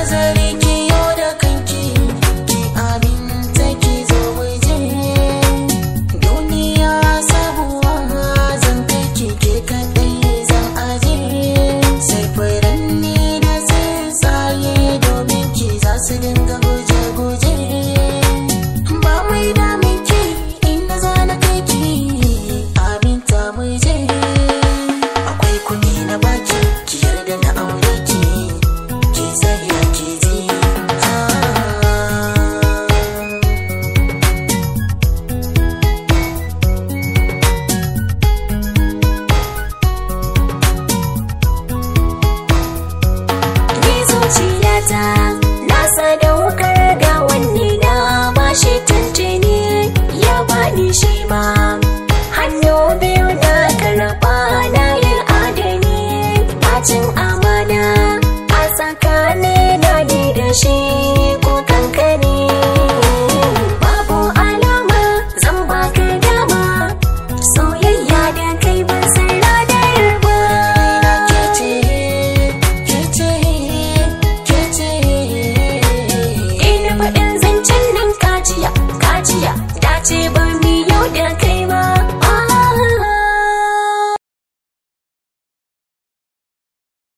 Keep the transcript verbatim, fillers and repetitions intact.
nazari ki yo da kanki ki aminta ki zo waje duniya sabuwa zan kai ki ke kadai zan aje sai furanni da tsuntsaye domin ki za su dinga guje-guje ba mai damin ki inda za na kai ki aminta mu je akwai kuɗi na baki ki yarda na aure ki ki tsaya ki ji ni zuciyata